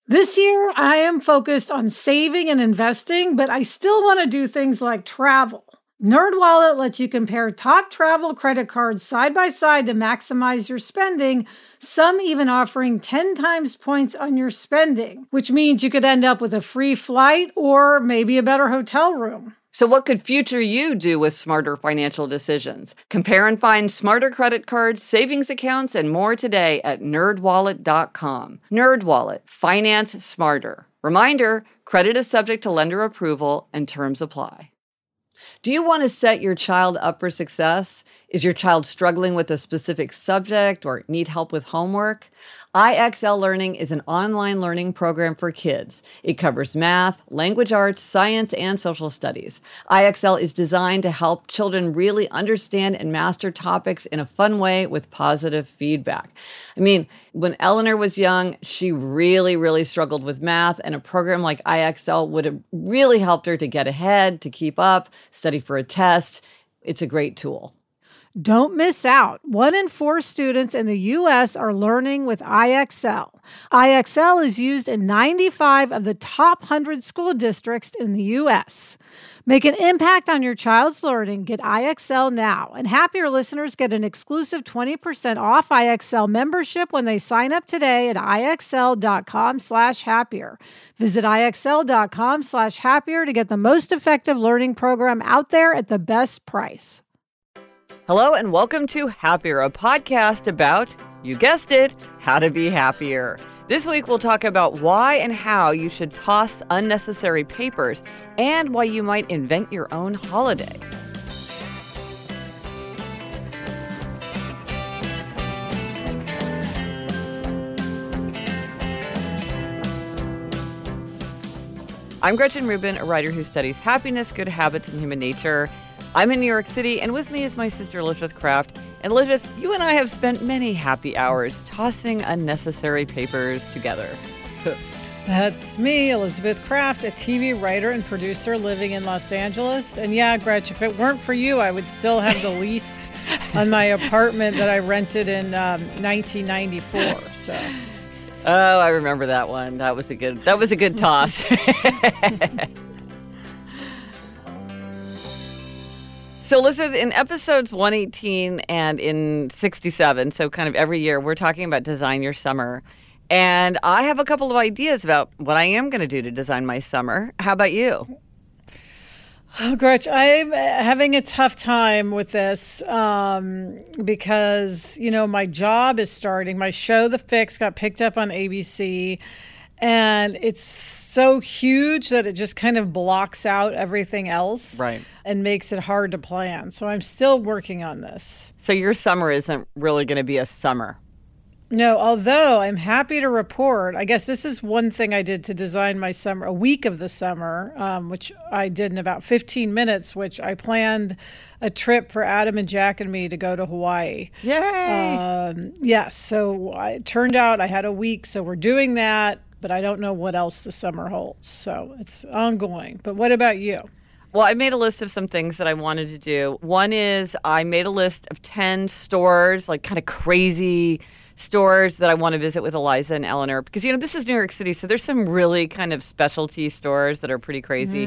This year, I am focused on saving and investing, but I still want to do things like travel. NerdWallet lets you compare top travel credit cards side by side to maximize your spending, some even offering 10 times points on your spending, which means you could end up with a free flight or maybe a better hotel room. So what could future you do with smarter financial decisions? Compare and find smarter credit cards, savings accounts, and more today at nerdwallet.com. NerdWallet. Finance smarter. Reminder, credit is subject to lender approval and terms apply. Do you want to set your child up for success? Is your child struggling with a specific subject or need help with homework? IXL Learning is an online learning program for kids. It covers math, language arts, science, and social studies. IXL is designed to help children really understand and master topics in a fun way with positive feedback. I mean, when Eleanor was young, she really struggled with math, and a program like IXL would have really helped her to get ahead, to keep up, study for a test. It's a great tool. Don't miss out. 1 in 4 students in the U.S. are learning with IXL. IXL is used in 95 of the top 100 school districts in the U.S. Make an impact on your child's learning. Get IXL now. And Happier listeners get an exclusive 20% off IXL membership when they sign up today at IXL.com/happier. Visit IXL.com/happier to get the most effective learning program out there at the best price. Hello and welcome to Happier, a podcast about, you guessed it, how to be happier. This week we'll talk about why and how you should toss unnecessary papers and why you might invent your own holiday. I'm Gretchen Rubin, a writer who studies happiness, good habits, and human nature. I'm in New York City, and with me is my sister Elizabeth Kraft. And Elizabeth, you and I have spent many happy hours tossing unnecessary papers together. That's me, Elizabeth Kraft, a TV writer and producer living in Los Angeles. And yeah, Gretch, if it weren't for you, I would still have the lease on my apartment that I rented in 1994. So. Oh, I remember that one. That was a good toss. So Elizabeth, in episodes 118 and in 67, so kind of every year, we're talking about design your summer. And I have a couple of ideas about what I am going to do to design my summer. How about you? Oh, Gretch, I'm having a tough time with this because, my job is starting. My show, The Fix, got picked up on ABC, and it's so huge that it just kind of blocks out everything else, right, and makes it hard to plan. So I'm still working on this. So your summer isn't really going to be a summer? No, although I'm happy to report, I guess this is one thing I did to design my summer, a week of the summer, which I did in about 15 minutes, which I planned a trip for Adam and Jack and me to go to Hawaii. Yay! Yes, so it turned out I had a week, so we're doing that, but I don't know what else the summer holds. So it's ongoing. But what about you? Well, I made a list of some things that I wanted to do. One is I made a list of 10 stores, like kind of crazy stores that I want to visit with Eliza and Eleanor, because, this is New York City, so there's some really kind of specialty stores that are pretty crazy.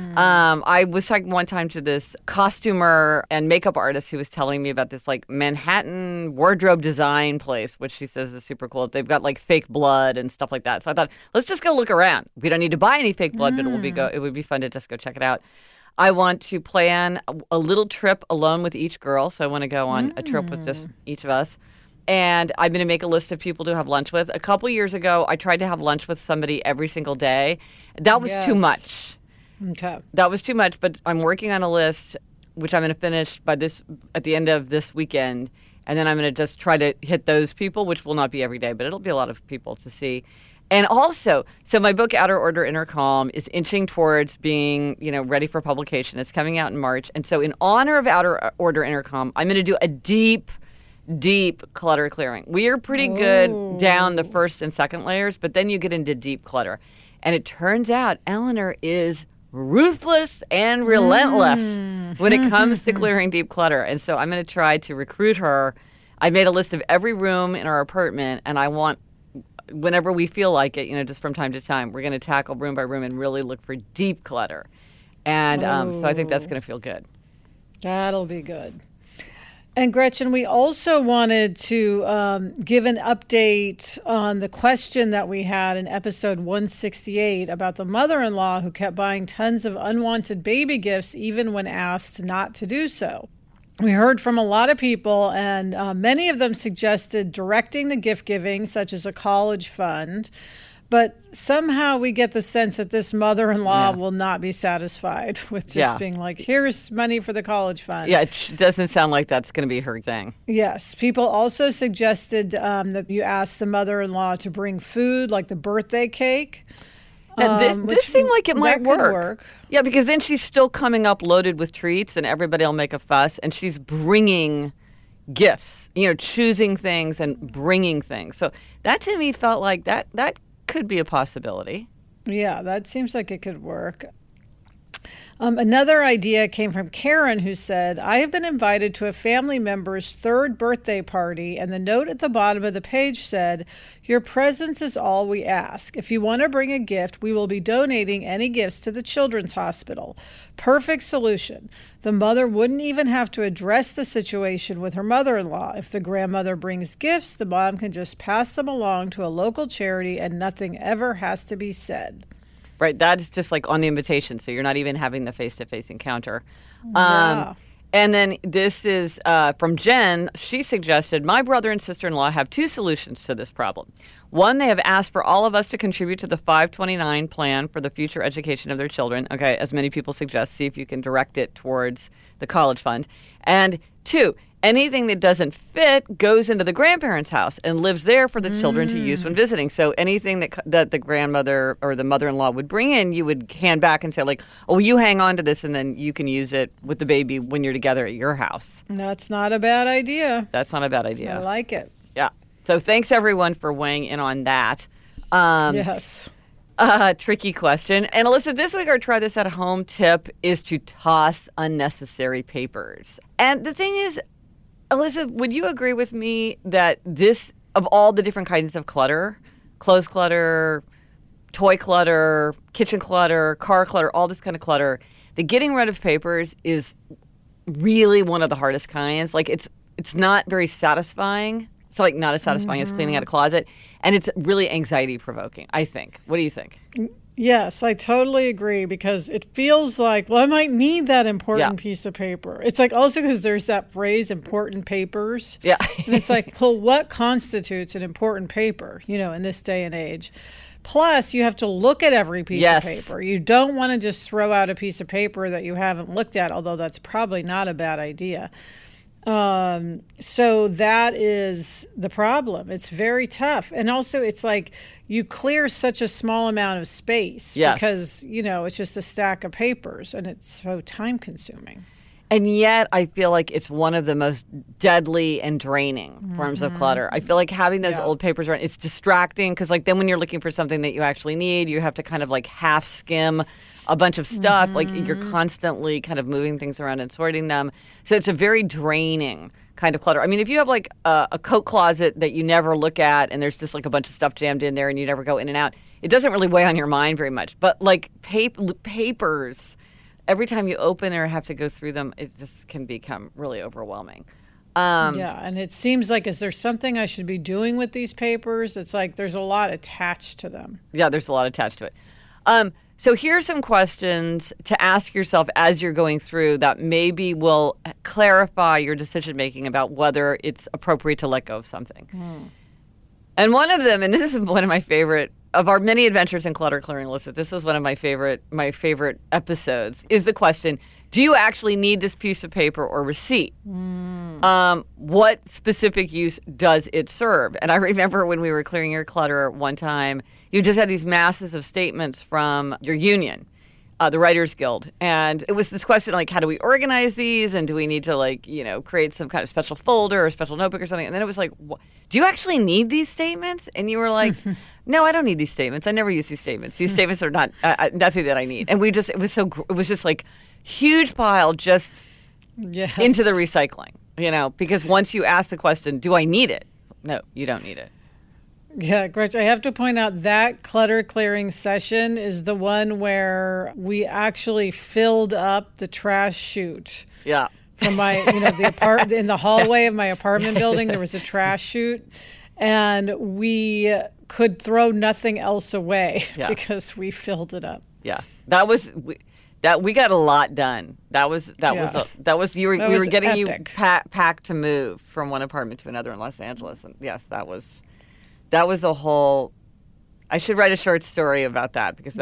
I was talking one time to this costumer and makeup artist who was telling me about this, like, Manhattan wardrobe design place, which she says is super cool. They've got, like, fake blood and stuff like that. So I thought, let's just go look around. We don't need to buy any fake blood, but it would be fun to just go check it out. I want to plan a little trip alone with each girl, so I want to go on a trip with just each of us. And I'm going to make a list of people to have lunch with. A couple years ago, I tried to have lunch with somebody every single day. That was too much. Okay. That was too much, but I'm working on a list, which I'm going to finish at the end of this weekend. And then I'm going to just try to hit those people, which will not be every day, but it'll be a lot of people to see. And also, so my book, Outer Order, Inner Calm, is inching towards being, ready for publication. It's coming out in March. And so in honor of Outer Order, Inner Calm, I'm going to do a deep clutter clearing. We are pretty good down the first and second layers, but then you get into deep clutter. And it turns out Eleanor is ruthless and relentless when it comes to clearing deep clutter. And so I'm going to try to recruit her. I made a list of every room in our apartment, and I want whenever we feel like it, just from time to time, we're going to tackle room by room and really look for deep clutter. And so I think that's going to feel good. That'll be good. And Gretchen, we also wanted to give an update on the question that we had in episode 168 about the mother-in-law who kept buying tons of unwanted baby gifts even when asked not to do so. We heard from a lot of people, and many of them suggested directing the gift giving, such as a college fund. But somehow we get the sense that this mother-in-law will not be satisfied with just being like, here's money for the college fund. Yeah, it doesn't sound like that's going to be her thing. Yes. People also suggested that you ask the mother-in-law to bring food, like the birthday cake. This seemed like it might work. Yeah, because then she's still coming up loaded with treats and everybody will make a fuss, and she's bringing gifts, choosing things and bringing things. So that to me felt like that could be a possibility. Yeah, that seems like it could work. Another idea came from Karen, who said, I have been invited to a family member's third birthday party, and the note at the bottom of the page said, your presence is all we ask. If you want to bring a gift, we will be donating any gifts to the Children's Hospital. Perfect solution. The mother wouldn't even have to address the situation with her mother-in-law. If the grandmother brings gifts, the mom can just pass them along to a local charity and nothing ever has to be said. Right, that's just like on the invitation, so you're not even having the face-to-face encounter. Yeah. And then this is from Jen. She suggested, my brother and sister-in-law have two solutions to this problem. One, they have asked for all of us to contribute to the 529 plan for the future education of their children. Okay, as many people suggest, see if you can direct it towards the college fund. And two, anything that doesn't fit goes into the grandparents' house and lives there for the children to use when visiting. So anything that the grandmother or the mother-in-law would bring in, you would hand back and say, like, oh, you hang on to this, and then you can use it with the baby when you're together at your house. That's not a bad idea. That's not a bad idea. I like it. Yeah. So thanks, everyone, for weighing in on that. Yes. Tricky question. And Alyssa, this week our try this at home tip is to toss unnecessary papers. And the thing is, Alyssa, would you agree with me that this, of all the different kinds of clutter, clothes clutter, toy clutter, kitchen clutter, car clutter, all this kind of clutter, the getting rid of papers is really one of the hardest kinds. Like it's not very satisfying. It's like not as satisfying as cleaning out a closet. And it's really anxiety provoking, I think. What do you think? Yes, I totally agree, because it feels like, well, I might need that important piece of paper. It's like also because there's that phrase, important papers. Yeah. And it's like, well, what constitutes an important paper, in this day and age? Plus, you have to look at every piece of paper. You don't want to just throw out a piece of paper that you haven't looked at, although that's probably not a bad idea. So that is the problem. It's very tough. And also it's like you clear such a small amount of space because, it's just a stack of papers and it's so time consuming. And yet I feel like it's one of the most deadly and draining forms of clutter. I feel like having those old papers around, it's distracting because like then when you're looking for something that you actually need, you have to kind of like half skim a bunch of stuff. Like you're constantly kind of moving things around and sorting them. So it's a very draining kind of clutter. I mean, if you have like a coat closet that you never look at and there's just like a bunch of stuff jammed in there and you never go in and out, it doesn't really weigh on your mind very much. But like papers, every time you open or have to go through them, it just can become really overwhelming. And it seems like, is there something I should be doing with these papers? It's like there's a lot attached to them. Yeah, there's a lot attached to it. So here's some questions to ask yourself as you're going through that maybe will clarify your decision-making about whether it's appropriate to let go of something. And one of them, and this is one of my favorite, of our many adventures in clutter clearing, Alyssa, this is one of my favorite episodes, is the question, do you actually need this piece of paper or receipt? What specific use does it serve? And I remember when we were clearing your clutter one time, you just had these masses of statements from your union, the Writers Guild. And it was this question like, how do we organize these? And do we need to like, create some kind of special folder or special notebook or something? And then it was like, do you actually need these statements? And you were like, no, I don't need these statements. I never use these statements. These statements are not nothing that I need. And it was just like huge pile just into the recycling, because once you ask the question, do I need it? No, you don't need it. Yeah, Gretchen, I have to point out that clutter clearing session is the one where we actually filled up the trash chute. Yeah. From my, in the hallway of my apartment building, there was a trash chute, and we could throw nothing else away because we filled it up. Yeah, we got a lot done. We were getting epic. You packed to move from one apartment to another in Los Angeles, and yes, that was a whole. I should write a short story about that because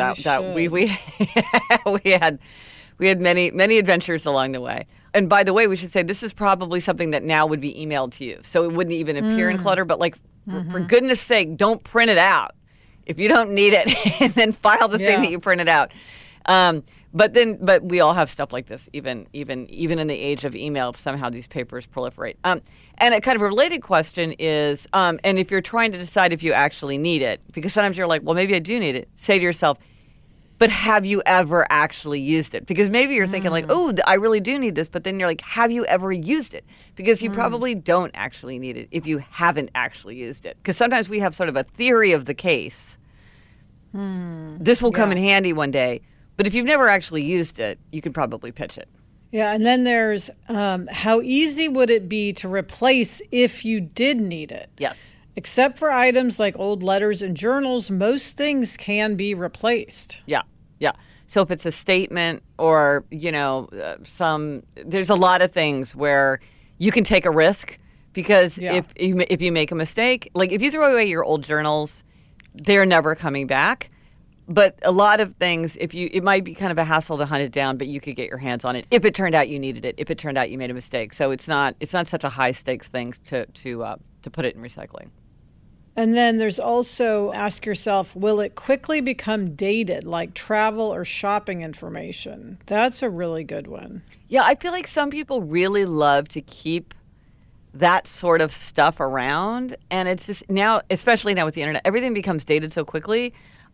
we had many adventures along the way. And by the way, we should say this is probably something that now would be emailed to you, so it wouldn't even appear in Clutter. But for goodness sake, don't print it out if you don't need it, and then file the thing that you printed out. But we all have stuff like this, even in the age of email. Somehow these papers proliferate. And a kind of a related question is, and if you're trying to decide if you actually need it, because sometimes you're like, well, maybe I do need it. Say to yourself, but have you ever actually used it? Because maybe you're thinking like, oh, I really do need this. But then you're like, have you ever used it? Because you probably don't actually need it if you haven't actually used it. Because sometimes we have sort of a theory of the case. This will come in handy one day. But if you've never actually used it, you can probably pitch it. Yeah, and then there's how easy would it be to replace if you did need it? Yes. Except for items like old letters and journals, most things can be replaced. Yeah. So if it's a statement or, there's a lot of things where you can take a risk because if you make a mistake, like if you throw away your old journals, they're never coming back. But a lot of things, it might be kind of a hassle to hunt it down, but you could get your hands on it if it turned out you needed it, if it turned out you made a mistake. So it's not such a high stakes thing to put it in recycling. And then there's also ask yourself, will it quickly become dated, like travel or shopping information? That's a really good one. Yeah, I feel like some people really love to keep that sort of stuff around. And it's just now, especially now with the internet, everything becomes dated so quickly.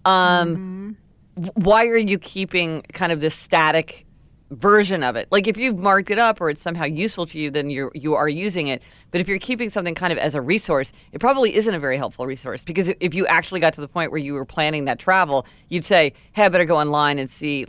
Why are you keeping kind of this static version of it? Like if you've marked it up or it's somehow useful to you, then you are using it. But if you're keeping something kind of as a resource, it probably isn't a very helpful resource because if you actually got to the point where you were planning that travel, you'd say, hey, I better go online and see,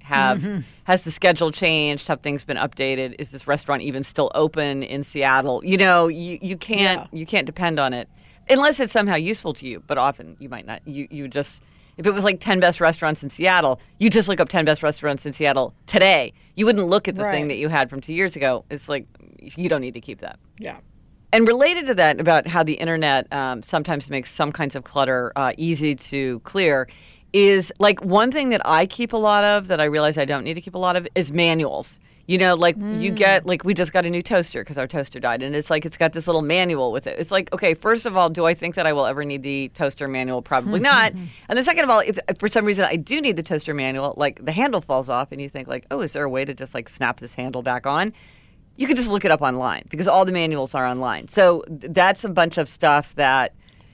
has the schedule changed? Have things been updated? Is this restaurant even still open in Seattle? You can't depend on it unless it's somehow useful to you. But often you might not. You just... If it was like 10 best restaurants in Seattle, you just look up 10 best restaurants in Seattle today. You wouldn't look at the thing that you had from 2 years ago. It's like, you don't need to keep that. Yeah. And related to that, about how the internet sometimes makes some kinds of clutter easy to clear, is like one thing that I keep a lot of that I realize I don't need to keep a lot of is manuals. You get, we just got a new toaster because our toaster died. And it's like, it's got this little manual with it. It's like, okay, first of all, do I think that I will ever need the toaster manual? Probably not. And then second of all, if for some reason I do need the toaster manual, like the handle falls off and you think like, oh, is there a way to just like snap this handle back on? You can just look it up online because all the manuals are online. So that's a bunch of stuff that,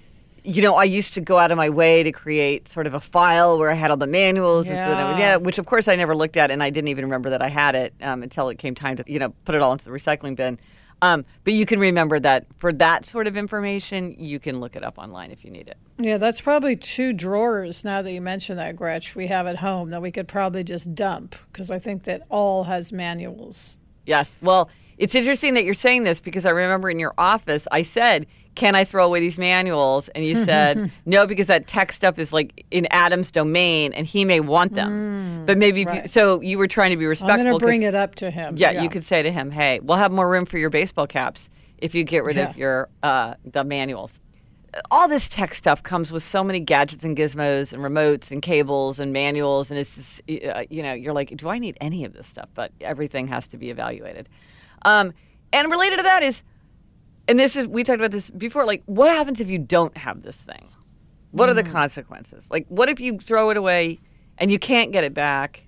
I used to go out of my way to create sort of a file where I had all the manuals, which of course I never looked at, and I didn't even remember that I had it until it came time to, put it all into the recycling bin. But you can remember that for that sort of information, you can look it up online if you need it. Yeah, that's probably 2 drawers, now that you mention that, Gretch, we have at home that we could probably just dump because I think that all has manuals. Yes. Well, it's interesting that you're saying this because I remember in your office, I said, can I throw away these manuals? And you said, no, because that tech stuff is like in Adam's domain and he may want them. But maybe, so you were trying to be respectful. I'm going to bring it up to him. Yeah, you could say to him, hey, we'll have more room for your baseball caps if you get rid of your the manuals. All this tech stuff comes with so many gadgets and gizmos and remotes and cables and manuals. And it's just, you're like, do I need any of this stuff? But everything has to be evaluated. And related to that is, and we talked about this before, like what happens if you don't have this thing? What are the consequences? Like what if you throw it away and you can't get it back?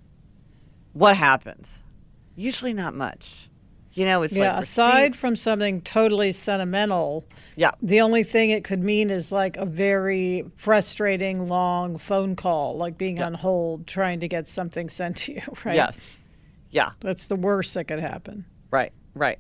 What happens? Usually not much. It's aside from something totally sentimental, the only thing it could mean is like a very frustrating long phone call, like being on hold trying to get something sent to you, right? Yes. Yeah. That's the worst that could happen. Right.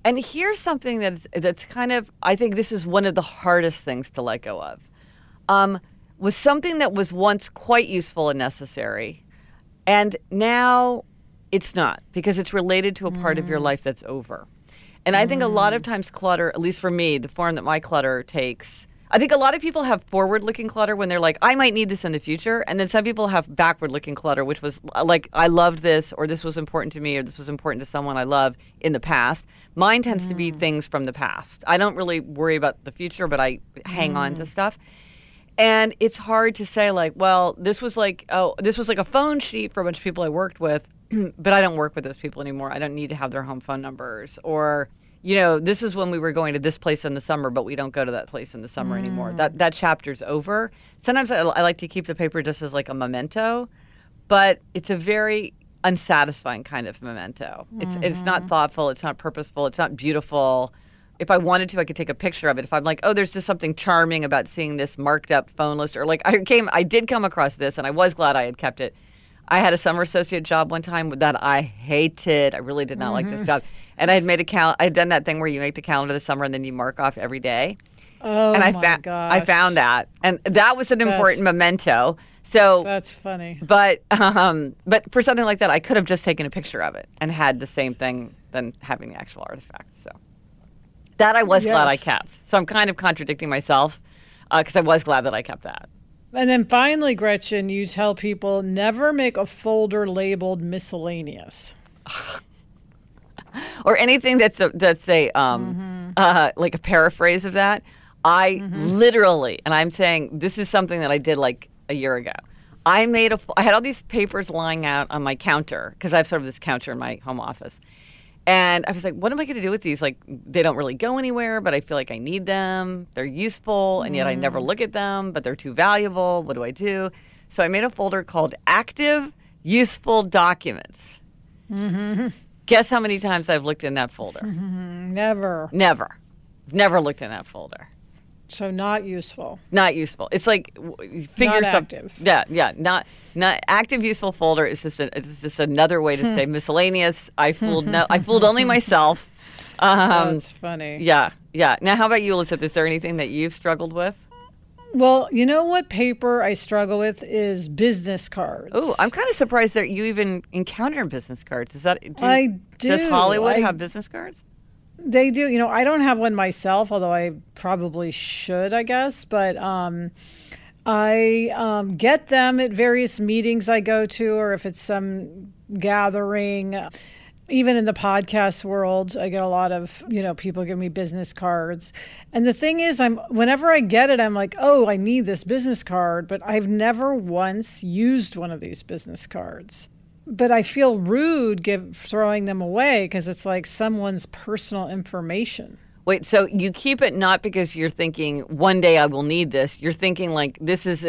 And here's something that's kind of, I think this is one of the hardest things to let go of. Was something that was once quite useful and necessary, and now it's not, because it's related to a part of your life that's over. And I think a lot of times clutter, at least for me, the form that my clutter takes, I think a lot of people have forward-looking clutter when they're like, I might need this in the future. And then some people have backward-looking clutter, which was like, I loved this, or this was important to me, or this was important to someone I love in the past. Mine tends to be things from the past. I don't really worry about the future, but I hang on to stuff. And it's hard to say, like, well, this was like a phone sheet for a bunch of people I worked with, but I don't work with those people anymore. I don't need to have their home phone numbers. Or, this is when we were going to this place in the summer, but we don't go to that place in the summer anymore. That chapter's over. Sometimes I like to keep the paper just as like a memento, but it's a very unsatisfying kind of memento. It's not thoughtful. It's not purposeful. It's not beautiful. If I wanted to, I could take a picture of it. If I'm like, oh, there's just something charming about seeing this marked up phone list, or like I did come across this, and I was glad I had kept it. I had a summer associate job one time that I hated. I really did not like this job. And I had made I had done that thing where you make the calendar this summer and then you mark off every day. Oh, and my gosh. I found that. And that was an important memento. So that's funny. But for something like that, I could have just taken a picture of it and had the same thing than having the actual artifact. So that I was glad I kept. So I'm kind of contradicting myself because I was glad that I kept that. And then finally, Gretchen, you tell people never make a folder labeled miscellaneous. Or anything that's a like a paraphrase of that. I literally, and I'm saying this is something that I did like a year ago. I had all these papers lying out on my counter because I have sort of this counter in my home office. And I was like, what am I going to do with these? Like, they don't really go anywhere, but I feel like I need them. They're useful, and yet I never look at them, but they're too valuable. What do I do? So I made a folder called Active Useful Documents. Guess how many times I've looked in that folder? Never. Never looked in that folder. So not useful. Not useful. It's like figure not something. Active. Yeah. Not active. Useful folder is just another way to say miscellaneous. I fooled only myself. That's funny. Yeah. Now, how about you, Elizabeth? Is there anything that you've struggled with? Well, you know what paper I struggle with is business cards. Oh, I'm kind of surprised that you even encounter business cards. I do. Does Hollywood have business cards? They do. I don't have one myself, although I probably should, I guess. But I get them at various meetings I go to, or if it's some gathering. Even in the podcast world, I get a lot of, people give me business cards. And the thing is, whenever I get it, I'm like, oh, I need this business card. But I've never once used one of these business cards. But I feel rude throwing them away because it's like someone's personal information. Wait, so you keep it not because you're thinking, one day I will need this. You're thinking like, this is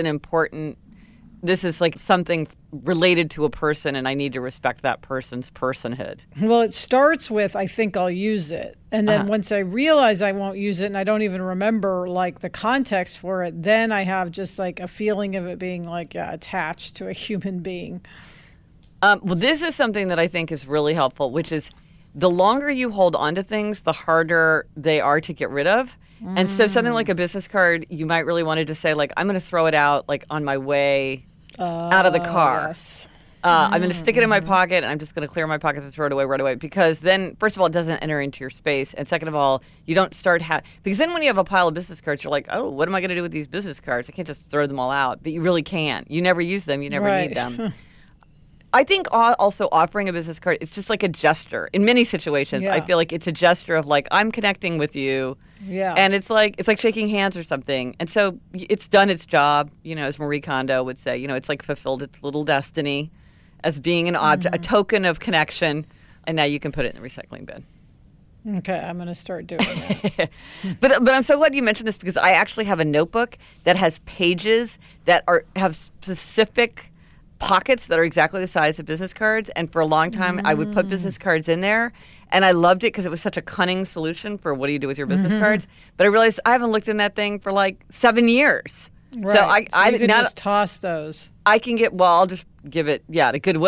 like something related to a person and I need to respect that person's personhood. Well, it starts with, I think I'll use it. And then once I realize I won't use it and I don't even remember like the context for it, then I have just like a feeling of it being like attached to a human being. Well, this is something that I think is really helpful, which is the longer you hold on to things, the harder they are to get rid of. And so something like a business card, you might really want to just say, like, I'm going to throw it out, like, on my way out of the car. Yes. I'm going to stick it in my pocket, and I'm just going to clear my pocket and throw it away right away. Because then, first of all, it doesn't enter into your space. And second of all, you don't start because then when you have a pile of business cards, you're like, oh, what am I going to do with these business cards? I can't just throw them all out. But you really can. You never use them. You never need them. I think also offering a business card, it's just like a gesture. In many situations, I feel like it's a gesture of like, I'm connecting with you. Yeah. And it's like shaking hands or something. And so it's done its job, as Marie Kondo would say, it's like fulfilled its little destiny as being an object, a token of connection. And now you can put it in the recycling bin. Okay, I'm going to start doing that. But I'm so glad you mentioned this because I actually have a notebook that has pages that have specific pockets that are exactly the size of business cards. And for a long time, I would put business cards in there. And I loved it because it was such a cunning solution for what do you do with your business cards. But I realized I haven't looked in that thing for like 7 years. Right. So I you could just toss those. I can I'll just give it, to Goodwill.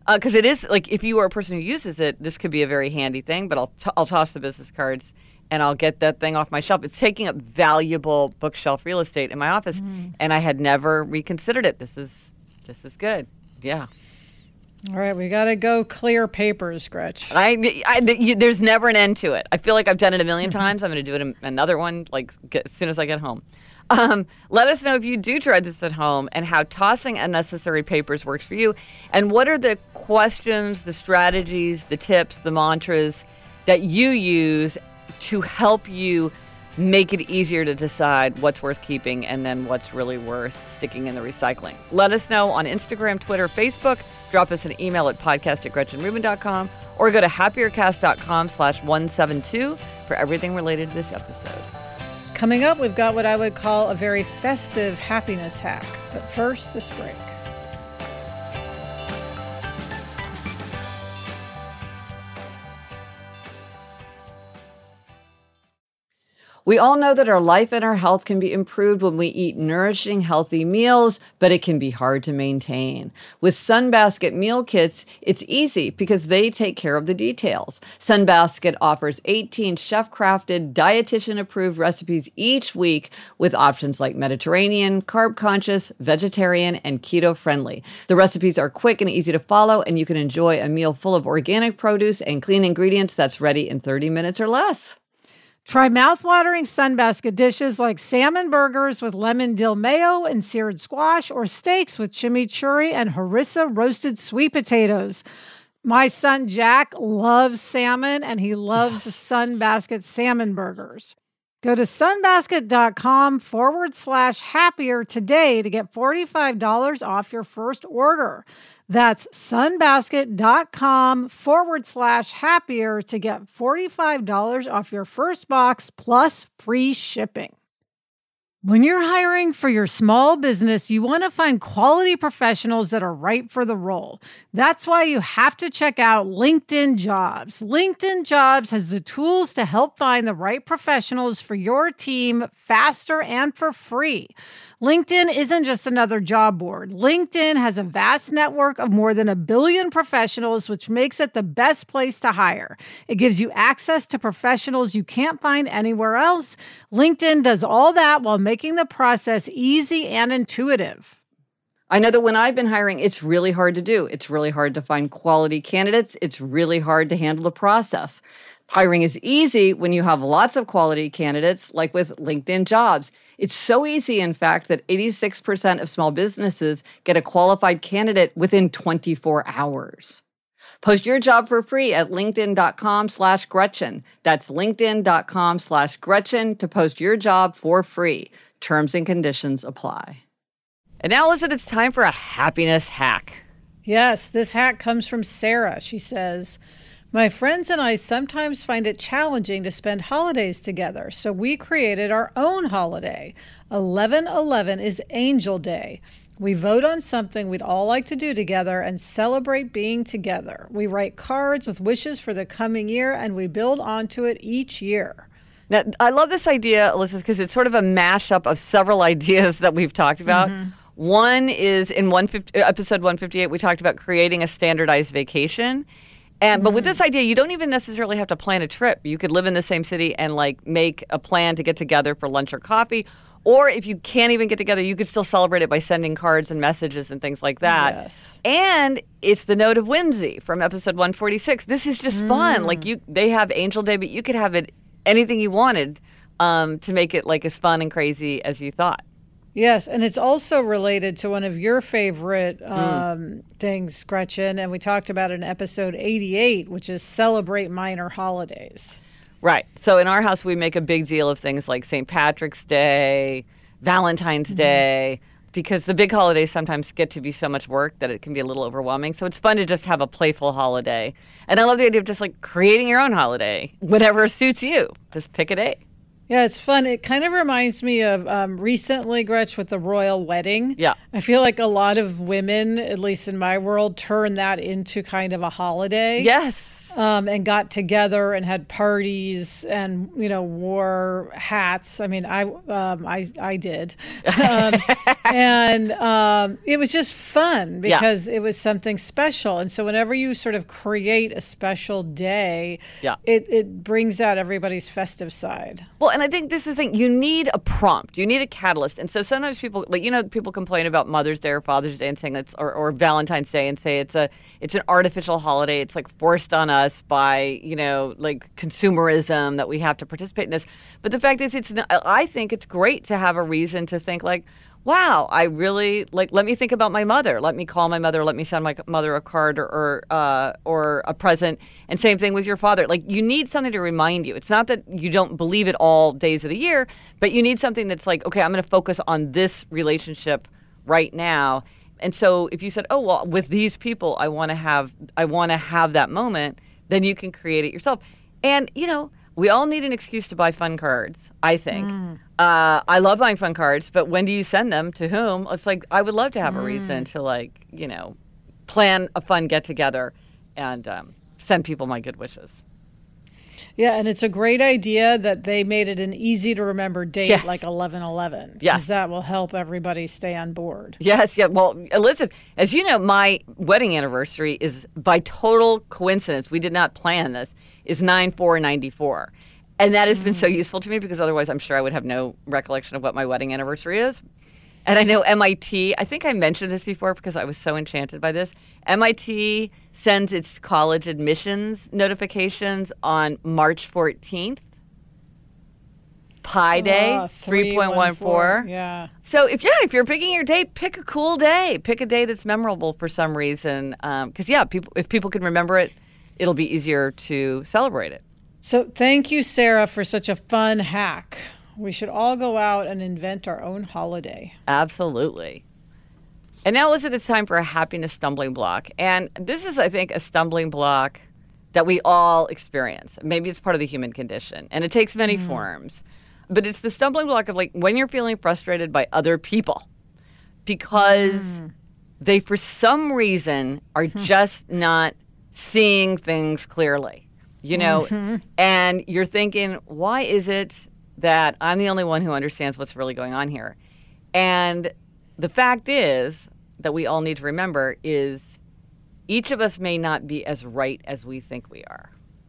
Because it is, like, if you are a person who uses it, this could be a very handy thing, but I'll toss the business cards and I'll get that thing off my shelf. It's taking up valuable bookshelf real estate in my office, and I had never reconsidered it. This is good. Yeah. All right, we got to go clear papers, Gretch. There's never an end to it. I feel like I've done it a million times. I'm going to do it another one as soon as I get home. Let us know if you do try this at home and how tossing unnecessary papers works for you. And what are the questions, the strategies, the tips, the mantras that you use to help you make it easier to decide what's worth keeping and then what's really worth sticking in the recycling? Let us know on Instagram, Twitter, Facebook. Drop us an email at podcast@GretchenRubin.com or go to happiercast.com/172 for everything related to this episode. Coming up, we've got what I would call a very festive happiness hack. But first, this break. We all know that our life and our health can be improved when we eat nourishing, healthy meals, but it can be hard to maintain. With Sunbasket meal kits, it's easy because they take care of the details. Sunbasket offers 18 chef-crafted, dietitian-approved recipes each week with options like Mediterranean, carb-conscious, vegetarian, and keto-friendly. The recipes are quick and easy to follow, and you can enjoy a meal full of organic produce and clean ingredients that's ready in 30 minutes or less. Try mouthwatering Sunbasket dishes like salmon burgers with lemon dill mayo and seared squash, or steaks with chimichurri and harissa roasted sweet potatoes. My son Jack loves salmon, and he loves Sunbasket salmon burgers. Go to sunbasket.com/happier today to get $45 off your first order. That's sunbasket.com/happier to get $45 off your first box plus free shipping. When you're hiring for your small business, you want to find quality professionals that are right for the role. That's why you have to check out LinkedIn Jobs. LinkedIn Jobs has the tools to help find the right professionals for your team faster and for free. LinkedIn isn't just another job board. LinkedIn has a vast network of more than 1 billion professionals, which makes it the best place to hire. It gives you access to professionals you can't find anywhere else. LinkedIn does all that while making the process easy and intuitive. I know that when I've been hiring, it's really hard to do. It's really hard to find quality candidates. It's really hard to handle the process. Hiring is easy when you have lots of quality candidates, like with LinkedIn Jobs. It's so easy, in fact, that 86% of small businesses get a qualified candidate within 24 hours. Post your job for free at linkedin.com/Gretchen. That's linkedin.com/Gretchen to post your job for free. Terms and conditions apply. And now, listen, it's time for a happiness hack. Yes, this hack comes from Sarah. She says, my friends and I sometimes find it challenging to spend holidays together, so we created our own holiday. 11/11 is Angel Day. We vote on something we'd all like to do together and celebrate being together. We write cards with wishes for the coming year, and we build onto it each year. Now, I love this idea, Alyssa, because it's sort of a mashup of several ideas that we've talked about. One is in episode 158, we talked about creating a standardized vacation. But with this idea, you don't even necessarily have to plan a trip. You could live in the same city and make a plan to get together for lunch or coffee. Or if you can't even get together, you could still celebrate it by sending cards and messages and things like that. Yes. And it's the note of whimsy from episode 146. This is just fun. They have Angel Day, but you could have it anything you wanted to make it as fun and crazy as you thought. Yes, and it's also related to one of your favorite things, Gretchen, and we talked about it in episode 88, which is celebrate minor holidays. Right. So in our house, we make a big deal of things like St. Patrick's Day, Valentine's Day, because the big holidays sometimes get to be so much work that it can be a little overwhelming. So it's fun to just have a playful holiday. And I love the idea of just creating your own holiday, whatever suits you. Just pick a day. Yeah, it's fun. It kind of reminds me of recently, Gretch, with the royal wedding. Yeah. I feel like a lot of women, at least in my world, turn that into kind of a holiday. Yes. and got together and had parties and, wore hats. I mean, I did. And it was just fun because it was something special. And so whenever you sort of create a special day, it brings out everybody's festive side. Well, and I think this is the thing. You need a prompt. You need a catalyst. And so sometimes people, people complain about Mother's Day or Father's Day and saying it's or Valentine's Day and say it's an artificial holiday. It's like forced on us by, like consumerism that we have to participate in this. But the fact is, I think it's great to have a reason to think like, wow, I really let me think about my mother. Let me call my mother. Let me send my mother a card or a present. And same thing with your father. Like, you need something to remind you. It's not that you don't believe it all days of the year, but you need something that's like, okay, I'm going to focus on this relationship right now. And so if you said, oh, well, with these people, I want to have that moment, then you can create it yourself. And, we all need an excuse to buy fun cards, I think. I love buying fun cards, but when do you send them? To whom? It's like, I would love to have a reason to plan a fun get-together and send people my good wishes. Yeah, and it's a great idea that they made it an easy-to-remember date like 11/11. Because that will help everybody stay on board. Yes, yeah. Well, Elizabeth, as you know, my wedding anniversary is, by total coincidence, we did not plan this, is 9/4/94. And that has been so useful to me because otherwise I'm sure I would have no recollection of what my wedding anniversary is. And I know MIT, I think I mentioned this before because I was so enchanted by this. MIT sends its college admissions notifications on March 14th. Pi Day, 3.14. Yeah. So if you're picking your date, pick a cool day. Pick a day that's memorable for some reason. Because if people can remember it, it'll be easier to celebrate it. So thank you, Sarah, for such a fun hack. We should all go out and invent our own holiday. Absolutely. And now, Elizabeth, it's time for a happiness stumbling block. And this is, I think, a stumbling block that we all experience. Maybe it's part of the human condition. And it takes many forms. But it's the stumbling block of, like, when you're feeling frustrated by other people because they, for some reason, are just not seeing things clearly. And you're thinking, why is it that I'm the only one who understands what's really going on here? And the fact is that we all need to remember is each of us may not be as right as we think we are.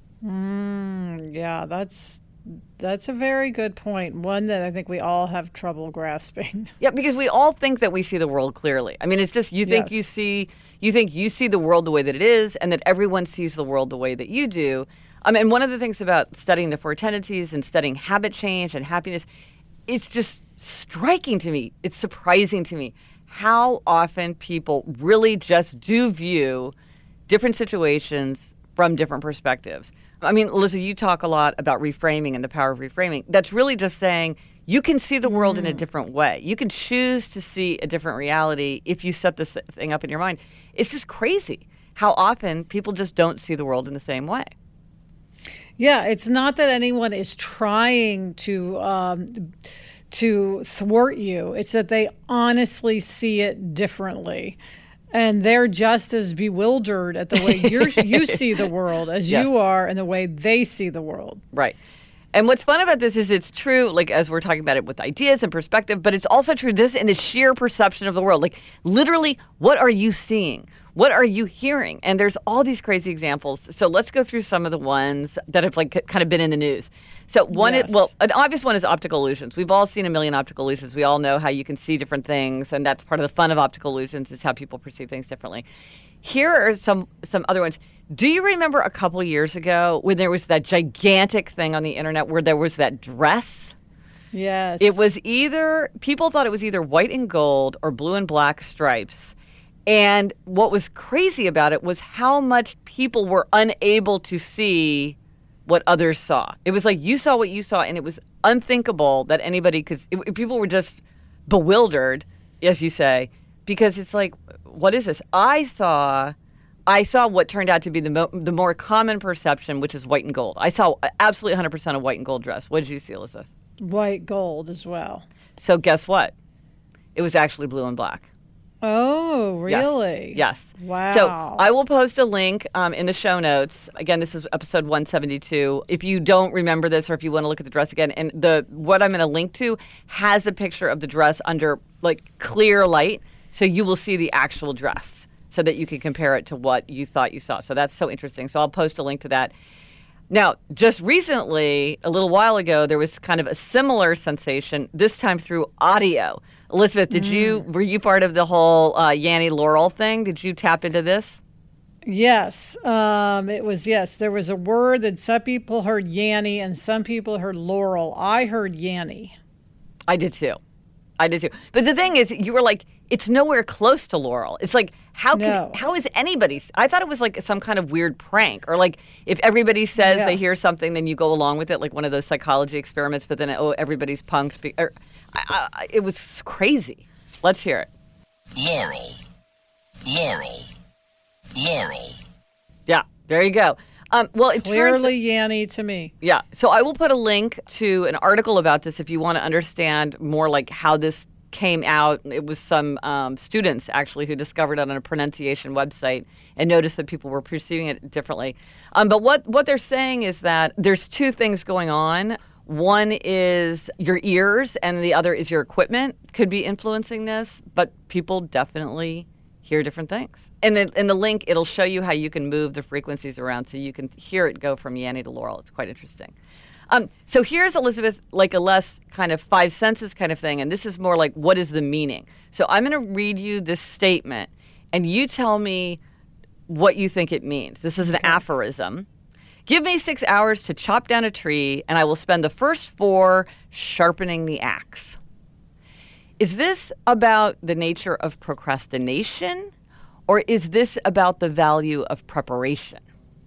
Yeah, that's a very good point. One that I think we all have trouble grasping. Yeah, because we all think that we see the world clearly. I mean, it's just you think you see the world the way that it is, and that everyone sees the world the way that you do. And one of the things about studying the 4 tendencies and studying habit change and happiness, it's just striking to me. It's surprising to me how often people really just do view different situations from different perspectives. I mean, Elizabeth, you talk a lot about reframing and the power of reframing. That's really just saying you can see the world in a different way. You can choose to see a different reality if you set this thing up in your mind. It's just crazy how often people just don't see the world in the same way. Yeah, it's not that anyone is trying to thwart you. It's that they honestly see it differently. And they're just as bewildered at the way you see the world as you are and the way they see the world. Right. And what's fun about this is it's true, like, as we're talking about it with ideas and perspective, but it's also true just in the sheer perception of the world. Like, literally, what are you seeing? What are you hearing? And there's all these crazy examples. So let's go through some of the ones that have kind of been in the news. So an obvious one is optical illusions. We've all seen a million optical illusions. We all know how you can see different things, and that's part of the fun of optical illusions is how people perceive things differently. Here are some other ones. Do you remember a couple years ago when there was that gigantic thing on the internet where there was that dress? Yes. It was people thought it was either white and gold or blue and black stripes. And what was crazy about it was how much people were unable to see what others saw. It was like you saw what you saw, and it was unthinkable that anybody could. People were just bewildered, as you say, because it's like, what is this? I saw what turned out to be the more common perception, which is white and gold. I saw absolutely 100% a white and gold dress. What did you see, Elizabeth? White gold as well. So guess what? It was actually blue and black. Oh, really? Yes. Wow. So I will post a link in the show notes. Again, this is episode 172. If you don't remember this or if you want to look at the dress again, and what I'm going to link to has a picture of the dress under like clear light, so you will see the actual dress so that you can compare it to what you thought you saw. So that's so interesting. So I'll post a link to that. Now, just recently, a little while ago, there was kind of a similar sensation, this time through audio. Elizabeth, were you part of the whole Yanny Laurel thing? Did you tap into this? Yes. There was a word that some people heard Yanny and some people heard Laurel. I heard Yanny. I did too. But the thing is, you were like, it's nowhere close to Laurel. It's like, how is anybody? I thought it was like some kind of weird prank, or like if everybody says they hear something, then you go along with it, like one of those psychology experiments. But then everybody's punked. It was crazy. Let's hear it. Laurel. Yeah, there you go. Well, it clearly Yanny to me. Yeah. So I will put a link to an article about this if you want to understand more like how this came out. It was some students actually who discovered it on a pronunciation website and noticed that people were perceiving it differently. But what they're saying is that there's two things going on. One is your ears and the other is your equipment could be influencing this, but people definitely hear different things. And then in the link, it'll show you how you can move the frequencies around so you can hear it go from Yanny to Laurel. It's quite interesting. So here's, Elizabeth, like a less kind of five senses kind of thing, and this is more like what is the meaning. So I'm going to read you this statement, and you tell me what you think it means. This is an aphorism. Give me 6 hours to chop down a tree, and I will spend the first 4 sharpening the axe. Is this about the nature of procrastination, or is this about the value of preparation?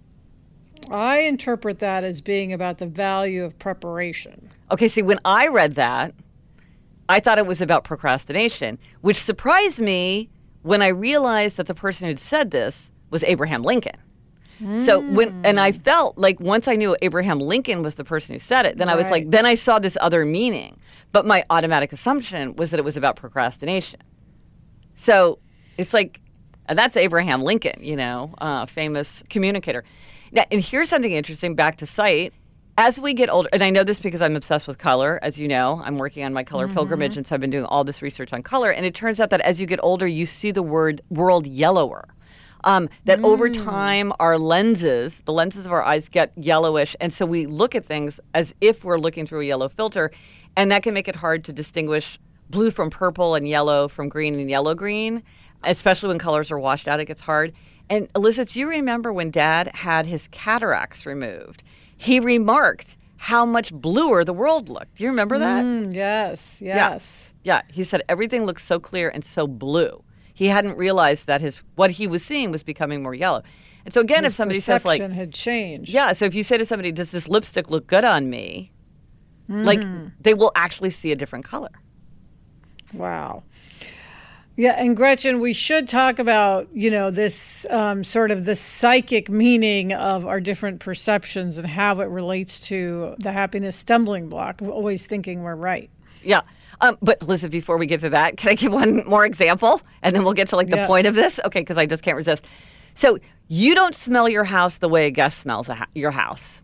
I interpret that as being about the value of preparation. Okay, see, when I read that, I thought it was about procrastination, which surprised me when I realized that the person who'd said this was Abraham Lincoln. So and I felt like once I knew Abraham Lincoln was the person who said it, then I was like, then I saw this other meaning. But my automatic assumption was that it was about procrastination. So it's like, that's Abraham Lincoln, famous communicator. Now, and here's something interesting, back to sight. As we get older, and I know this because I'm obsessed with color, as you know, I'm working on my color pilgrimage, and so I've been doing all this research on color, and it turns out that as you get older, you see the world yellower. That over time, the lenses of our eyes get yellowish, and so we look at things as if we're looking through a yellow filter, and that can make it hard to distinguish blue from purple and yellow from green and yellow-green, especially when colors are washed out, it gets hard. And Elizabeth, do you remember when Dad had his cataracts removed? He remarked how much bluer the world looked. Do you remember that? Yes. Yeah. He said everything looked so clear and so blue. He hadn't realized that what he was seeing was becoming more yellow. And so again, his if somebody says like, perception had changed. Yeah. So if you say to somebody, does this lipstick look good on me? Like they will actually see a different color. Wow. Yeah, and Gretchen, we should talk about, this sort of the psychic meaning of our different perceptions and how it relates to the happiness stumbling block of always thinking we're right. Yeah. But Elizabeth, before we get to that, can I give one more example? And then we'll get to the point of this? Okay, because I just can't resist. So you don't smell your house the way a guest smells your house.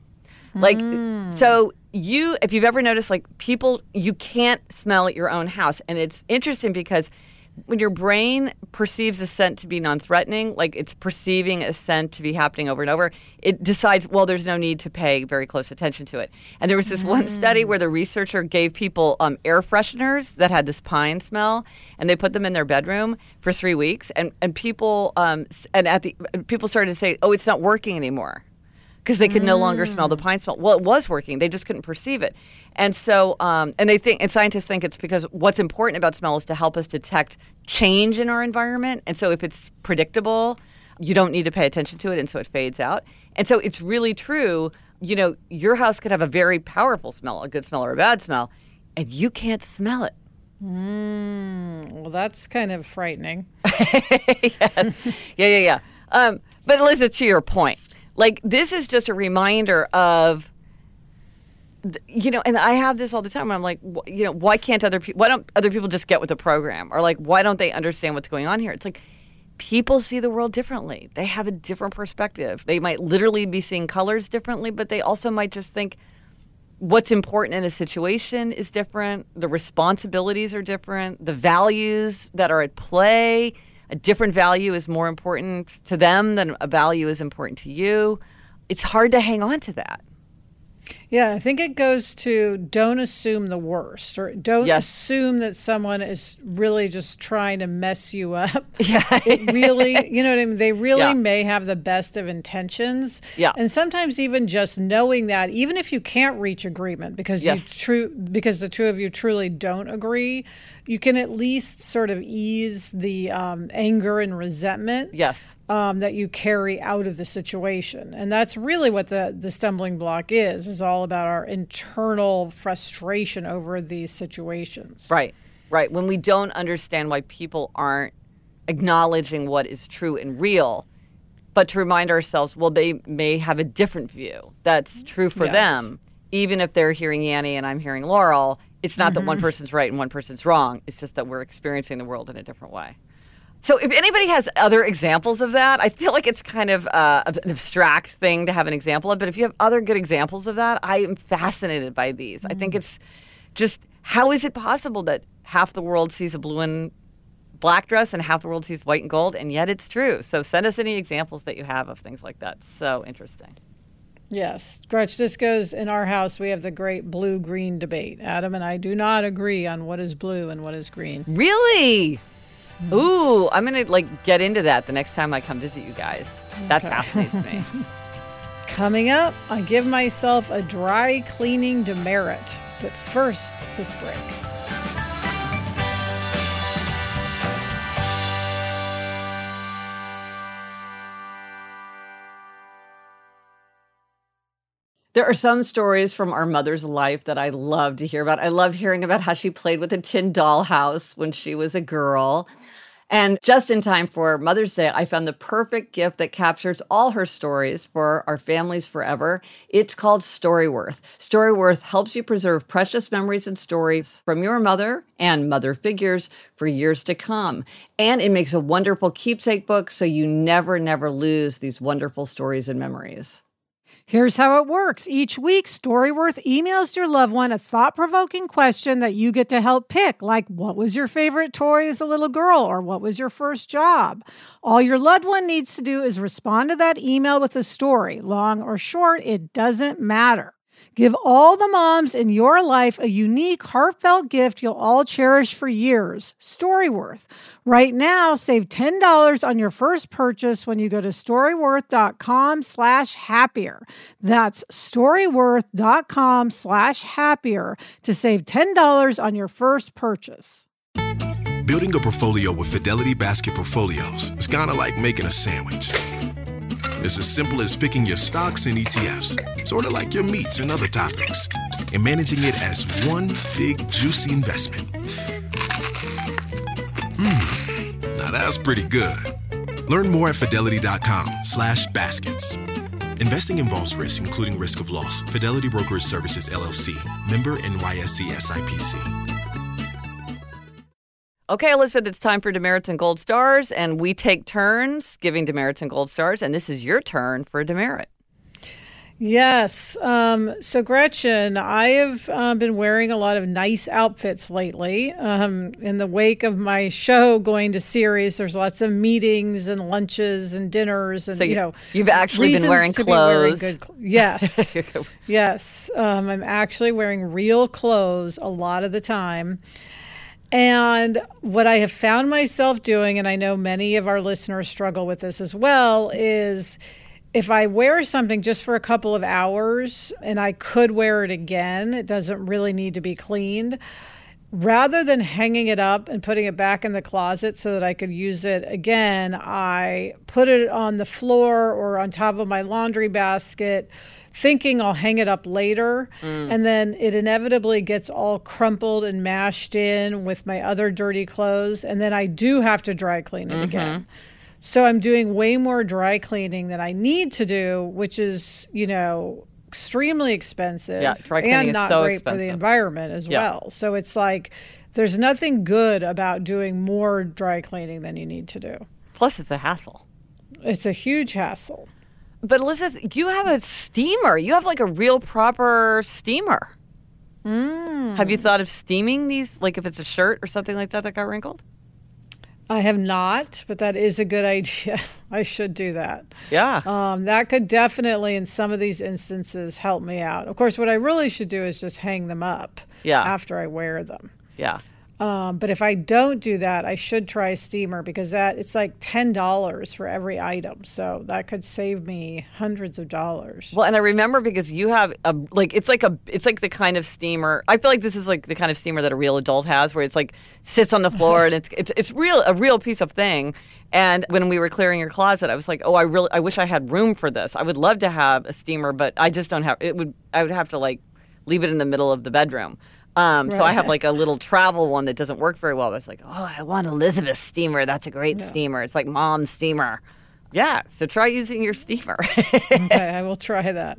So if you've ever noticed, people, you can't smell your own house. And it's interesting because when your brain perceives a scent to be non-threatening, like it's perceiving a scent to be happening over and over, it decides, well, there's no need to pay very close attention to it. And there was this one study where the researcher gave people air fresheners that had this pine smell, and they put them in their bedroom for 3 weeks, and people people started to say, oh, it's not working anymore, because they could no longer smell the pine smell. Well, it was working. They just couldn't perceive it. And so, and scientists think it's because what's important about smell is to help us detect change in our environment. And so if it's predictable, you don't need to pay attention to it, and so it fades out. And so it's really true, your house could have a very powerful smell, a good smell or a bad smell, and you can't smell it. Well, that's kind of frightening. Yeah. But Elizabeth, to your point, this is just a reminder of, and I have this all the time. I'm like, why don't other people just get with the program? Or why don't they understand what's going on here? It's like, people see the world differently. They have a different perspective. They might literally be seeing colors differently, but they also might just think what's important in a situation is different. The responsibilities are different. The values that are at play, a different value is more important to them than a value is important to you. It's hard to hang on to that. Yeah, I think it goes to don't assume the worst, or don't assume that someone is really just trying to mess you up. Yeah. It really, you know what I mean? They really may have the best of intentions. Yeah. And sometimes even just knowing that, even if you can't reach agreement because because the two of you truly don't agree, you can at least sort of ease the anger and resentment. Yes. That you carry out of the situation. And that's really what the stumbling block is all about our internal frustration over these situations. Right. When we don't understand why people aren't acknowledging what is true and real, but to remind ourselves, well, they may have a different view that's true for them. Even if they're hearing Yanni and I'm hearing Laurel, it's not that one person's right and one person's wrong. It's just that we're experiencing the world in a different way. So if anybody has other examples of that, I feel like it's kind of an abstract thing to have an example of. But if you have other good examples of that, I am fascinated by these. I think it's just, how is it possible that half the world sees a blue and black dress and half the world sees white and gold, and yet it's true? So send us any examples that you have of things like that. So interesting. Yes. Gretch, this goes in our house. We have the great blue-green debate. Adam and I do not agree on what is blue and what is green. Really? Ooh, I'm going to get into that the next time I come visit you guys. That fascinates me. Coming up, I give myself a dry cleaning demerit. But first, this break. There are some stories from our mother's life that I love to hear about. I love hearing about how she played with a tin dollhouse when she was a girl. And just in time for Mother's Day, I found the perfect gift that captures all her stories for our families forever. It's called Storyworth. Storyworth helps you preserve precious memories and stories from your mother and mother figures for years to come. And it makes a wonderful keepsake book so you never lose these wonderful stories and memories. Here's how it works. Each week, Storyworth emails your loved one a thought-provoking question that you get to help pick, like what was your favorite toy as a little girl, or what was your first job? All your loved one needs to do is respond to that email with a story. Long or short, it doesn't matter. Give all the moms in your life a unique, heartfelt gift you'll all cherish for years. Storyworth. Right now, save $10 on your first purchase when you go to storyworth.com/happier. That's storyworth.com/happier to save $10 on your first purchase. Building a portfolio with Fidelity Basket Portfolios is kind of like making a sandwich. It's as simple as picking your stocks and ETFs, sort of like your meats and other toppings, and managing it as one big, juicy investment. Now that's pretty good. Learn more at fidelity.com/baskets. Investing involves risk, including risk of loss. Fidelity Brokerage Services, LLC. Member NYSE SIPC. Okay, Elizabeth, it's time for Demerits and Gold Stars, and we take turns giving Demerits and Gold Stars, and this is your turn for a demerit. Yes. So, Gretchen, I have been wearing a lot of nice outfits lately. In the wake of my show going to series, there's lots of meetings and lunches and dinners. And, so you've actually been wearing clothes. Yes. Yes. I'm actually wearing real clothes a lot of the time. And what I have found myself doing, and I know many of our listeners struggle with this as well, is if I wear something just for a couple of hours and I could wear it again, it doesn't really need to be cleaned, rather than hanging it up and putting it back in the closet so that I could use it again, I put it on the floor or on top of my laundry basket, thinking I'll hang it up later. And then it inevitably gets all crumpled and mashed in with my other dirty clothes. And then I do have to dry clean it again. So I'm doing way more dry cleaning than I need to do, which is, extremely expensive and not great for the environment as well. So it's like there's nothing good about doing more dry cleaning than you need to do. Plus, it's a hassle. It's a huge hassle. But Elizabeth, you have a steamer. You have like a real proper steamer. Have you thought of steaming these, like if it's a shirt or something like that got wrinkled? I have not, but that is a good idea. I should do that. Yeah. That could definitely, in some of these instances, help me out. Of course, what I really should do is just hang them up after I wear them. Yeah. But if I don't do that, I should try a steamer because it's like $10 for every item. So that could save me hundreds of dollars. Well, and I remember because you have it's like the kind of steamer. I feel like this is like the kind of steamer that a real adult has, where it's like sits on the floor and it's a real piece of thing. And when we were clearing your closet, I was like, oh, I wish I had room for this. I would love to have a steamer, but I just don't have it. I would have to like leave it in the middle of the bedroom. So I have like a little travel one that doesn't work very well. I was like, oh, I want Elizabeth's steamer. That's a great steamer. It's like mom's steamer. Yeah, so try using your steamer. Okay, I will try that.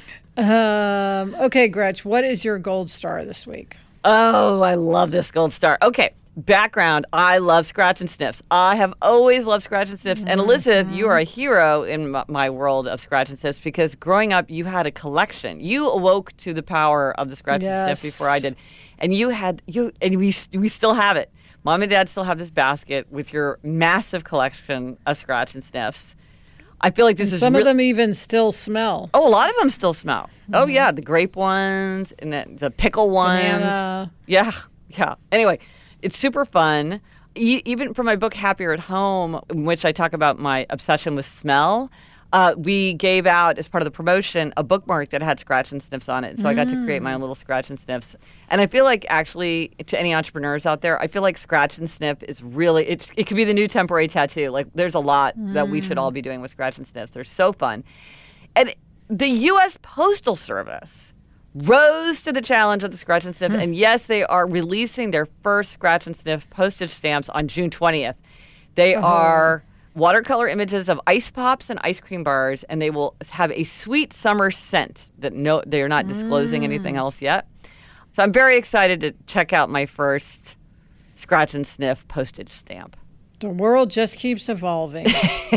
Okay, Gretch, what is your gold star this week? Oh, I love this gold star. Okay, background, I love scratch and sniffs. I have always loved scratch and sniffs. And Elizabeth, you are a hero in my world of scratch and sniffs because growing up, you had a collection. You awoke to the power of the scratch and sniff before I did. And we still have it. Mom and Dad still have this basket with your massive collection of scratch and sniffs. I feel like some of them even still smell. Oh, a lot of them still smell. Mm-hmm. Oh, yeah, the grape ones and the pickle ones. Banana. Yeah. Anyway, it's super fun. Even for my book, Happier at Home, in which I talk about my obsession with smell, we gave out, as part of the promotion, a bookmark that had scratch and sniffs on it. So I got to create my own little scratch and sniffs. And I feel like, actually, to any entrepreneurs out there, I feel like scratch and sniff is really, it could be the new temporary tattoo. Like, there's a lot that we should all be doing with scratch and sniffs. They're so fun. And the U.S. Postal Service rose to the challenge of the scratch and sniff. And yes, they are releasing their first scratch and sniff postage stamps on June 20th. They are watercolor images of ice pops and ice cream bars, and they will have a sweet summer scent that they are not disclosing anything else yet. So I'm very excited to check out my first scratch and sniff postage stamp. The world just keeps evolving.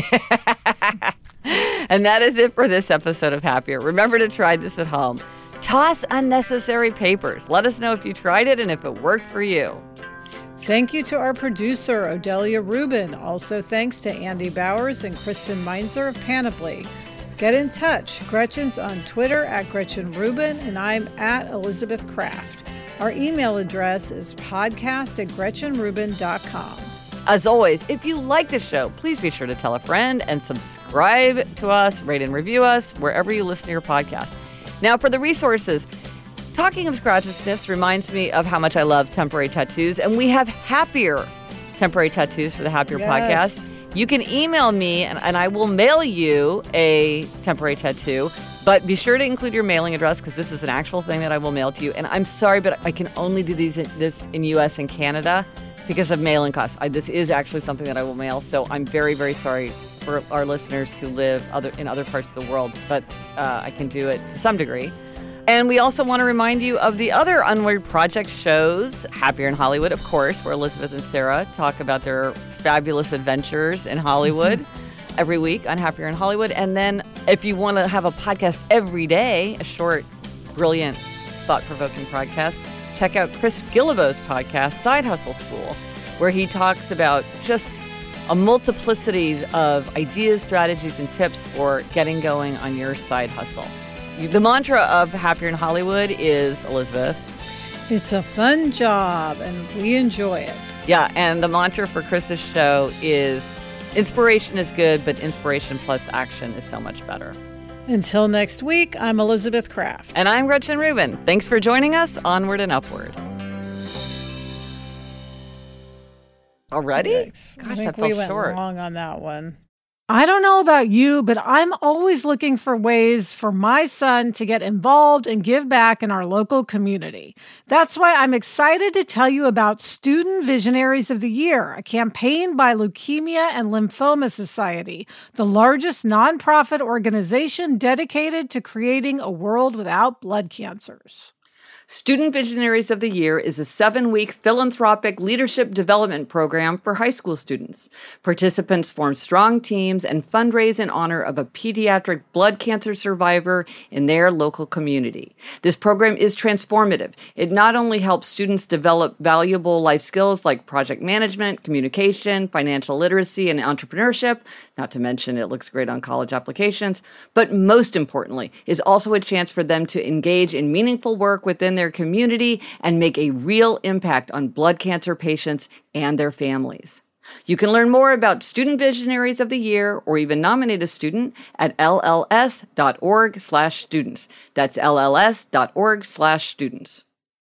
And that is it for this episode of Happier. Remember to try this at home. Toss unnecessary papers. Let us know if you tried it and if it worked for you. Thank you to our producer, Odelia Rubin. Also thanks to Andy Bowers and Kristen Meinzer of Panoply. Get in touch. Gretchen's on Twitter at Gretchen Rubin, and I'm at Elizabeth Kraft. Our email address is podcast@GretchenRubin.com. As always, if you like the show, please be sure to tell a friend and subscribe to us, rate and review us wherever you listen to your podcast. Now, for the resources, talking of scratch and sniffs reminds me of how much I love temporary tattoos, and we have Happier temporary tattoos for the Happier podcast. You can email me, and I will mail you a temporary tattoo, but be sure to include your mailing address because this is an actual thing that I will mail to you. And I'm sorry, but I can only do this in U.S. and Canada because of mailing costs. This is actually something that I will mail, so I'm very, very sorry for our listeners who live in other parts of the world, but I can do it to some degree. And we also want to remind you of the other Unweird Project shows, Happier in Hollywood, of course, where Elizabeth and Sarah talk about their fabulous adventures in Hollywood every week on Happier in Hollywood. And then if you want to have a podcast every day, a short, brilliant, thought-provoking podcast, check out Chris Guillebeau's podcast, Side Hustle School, where he talks about just a multiplicity of ideas, strategies, and tips for getting going on your side hustle. The mantra of Happier in Hollywood is, Elizabeth, it's a fun job, and we enjoy it. Yeah, and the mantra for Chris's show is, inspiration is good, but inspiration plus action is so much better. Until next week, I'm Elizabeth Kraft. And I'm Gretchen Rubin. Thanks for joining us. Onward and upward. Already? Thanks. Gosh, I think that felt we went short. long on that one. I don't know about you, but I'm always looking for ways for my son to get involved and give back in our local community. That's why I'm excited to tell you about Student Visionaries of the Year, a campaign by Leukemia and Lymphoma Society, the largest nonprofit organization dedicated to creating a world without blood cancers. Student Visionaries of the Year is a 7-week philanthropic leadership development program for high school students. Participants form strong teams and fundraise in honor of a pediatric blood cancer survivor in their local community. This program is transformative. It not only helps students develop valuable life skills like project management, communication, financial literacy, and entrepreneurship, not to mention it looks great on college applications, but most importantly, is also a chance for them to engage in meaningful work within their community and make a real impact on blood cancer patients and their families. You can learn more about Student Visionaries of the Year or even nominate a student at lls.org/students. That's lls.org/students.